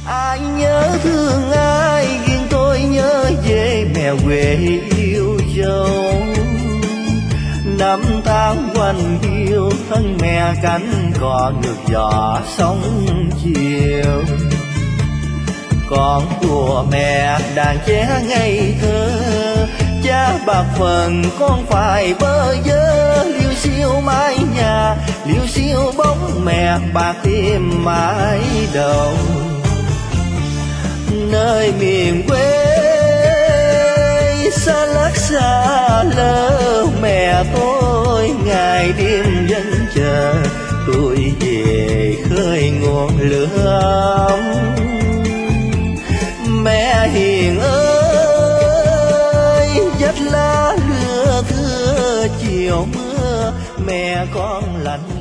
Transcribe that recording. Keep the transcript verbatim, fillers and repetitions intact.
Ai nhớ thương ai, riêng tôi nhớ về mẹ quê yêu dấu. Năm tháng quanh hiu, thân mẹ cánh cò ngược gió sóng chiều. Con của mẹ đàn trẻ ngây thơ, cha bạc phần con phải bơ vơ. Liêu xiêu mái nhà, liêu xiêu bóng mẹ bạc tim mái đầu. Nơi miền quê xa lắc xa lơ, mẹ tôi ngày đêm vẫn chờ tôi về khơi nguồn lửa ấm. Mẹ hiền ơi, dắt lá lưa thưa chiều mưa, mẹ con lạnh